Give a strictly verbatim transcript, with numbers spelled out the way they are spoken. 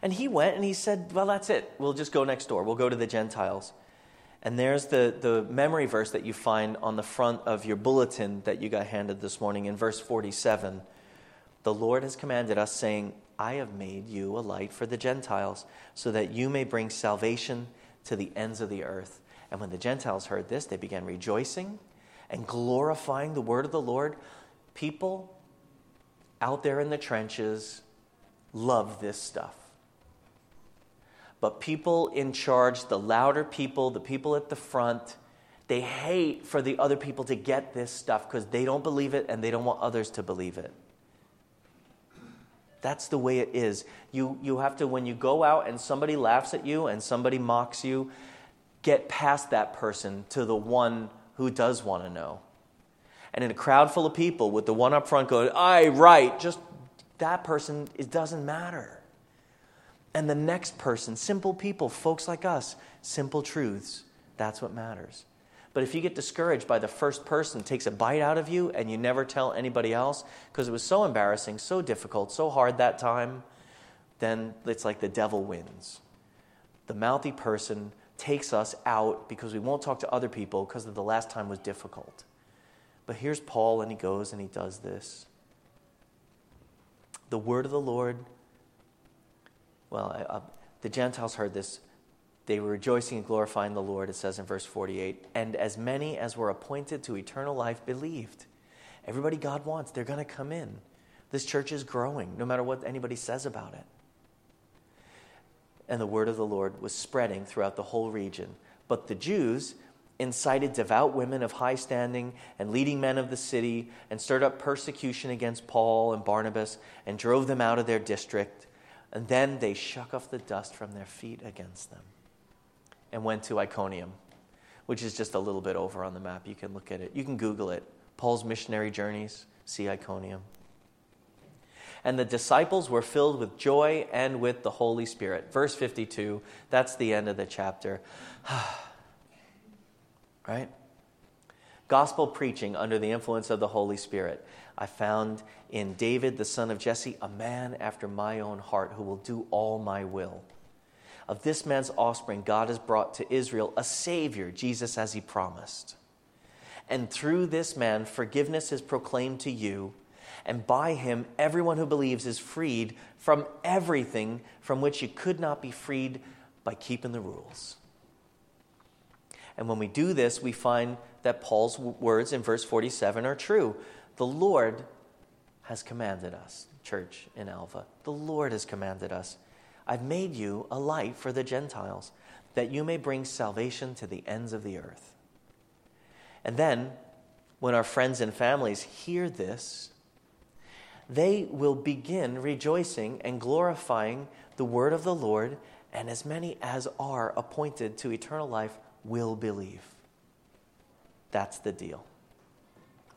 And he went and he said, well, that's it. We'll just go next door. We'll go to the Gentiles. And there's the, the memory verse that you find on the front of your bulletin that you got handed this morning in verse forty-seven. The Lord has commanded us, saying, I have made you a light for the Gentiles, so that you may bring salvation to the ends of the earth. And when the Gentiles heard this, they began rejoicing and glorifying the word of the Lord. People out there in the trenches love this stuff. But people in charge, the louder people, the people at the front, they hate for the other people to get this stuff because they don't believe it and they don't want others to believe it. That's the way it is. You, you have to, when you go out and somebody laughs at you and somebody mocks you, get past that person to the one who does want to know. And in a crowd full of people with the one up front going, aye, right, just that person, it doesn't matter. And the next person, simple people, folks like us, simple truths, that's what matters. But if you get discouraged by the first person, takes a bite out of you, and you never tell anybody else, because it was so embarrassing, so difficult, so hard that time, then it's like the devil wins. The mouthy person takes us out because we won't talk to other people because the last time was difficult. But here's Paul, and he goes and he does this. The word of the Lord, well, uh, the Gentiles heard this. They were rejoicing and glorifying the Lord, it says in verse forty-eight. And as many as were appointed to eternal life believed. Everybody God wants, they're going to come in. This church is growing, no matter what anybody says about it. And the word of the Lord was spreading throughout the whole region. But the Jews incited devout women of high standing and leading men of the city and stirred up persecution against Paul and Barnabas and drove them out of their district. And then they shook off the dust from their feet against them and went to Iconium, which is just a little bit over on the map. You can look at it. You can Google it. Paul's missionary journeys, see Iconium. And the disciples were filled with joy and with the Holy Spirit. Verse fifty-two, that's the end of the chapter. Right? Gospel preaching under the influence of the Holy Spirit. I found in David, the son of Jesse, a man after my own heart who will do all my will. Of this man's offspring, God has brought to Israel a Savior, Jesus as he promised. And through this man, forgiveness is proclaimed to you. And by him, everyone who believes is freed from everything from which you could not be freed by keeping the rules. And when we do this, we find that Paul's words in verse forty-seven are true. The Lord has commanded us, church in Alva. The Lord has commanded us. I've made you a light for the Gentiles, that you may bring salvation to the ends of the earth. And then, when our friends and families hear this, they will begin rejoicing and glorifying the word of the Lord, and as many as are appointed to eternal life will believe. That's the deal.